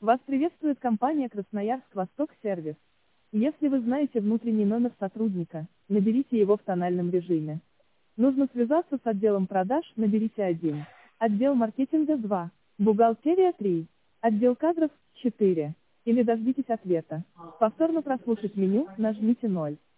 Вас приветствует компания Красноярск Восток Сервис. Если вы знаете внутренний номер сотрудника, наберите его в тональном режиме. Нужно связаться с отделом продаж, наберите 1. Отдел маркетинга 2. Бухгалтерия 3. Отдел кадров 4. Или дождитесь ответа. Повторно прослушать меню, нажмите 0.